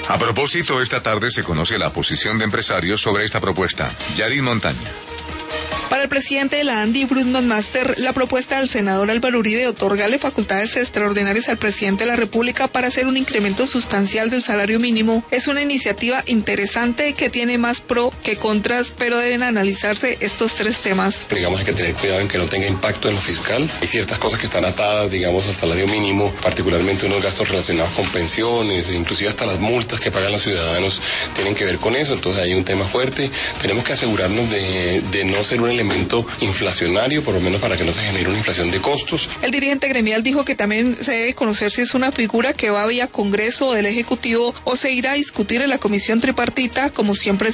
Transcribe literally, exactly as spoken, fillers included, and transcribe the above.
A propósito, esta tarde se conoce la posición de empresarios sobre esta propuesta. Yarin Montaña. Para el presidente de la ANDI, Brundtland Master, la propuesta del senador Álvaro Uribe de otorgarle facultades extraordinarias al presidente de la República para hacer un incremento sustancial del salario mínimo es una iniciativa interesante que tiene más pro que contras, pero deben analizarse estos tres temas. Digamos, hay que tener cuidado en que no tenga impacto en lo fiscal. Hay ciertas cosas que están atadas, digamos, al salario mínimo, particularmente unos gastos relacionados con pensiones, inclusive hasta las multas que pagan los ciudadanos tienen que ver con eso, entonces hay un tema fuerte. Tenemos que asegurarnos de, de no ser un elemento inflacionario, por lo menos para que no se genere una inflación de costos. El dirigente gremial dijo que también se debe conocer si es una figura que va vía Congreso o del Ejecutivo o se irá a discutir en la comisión tripartita, como siempre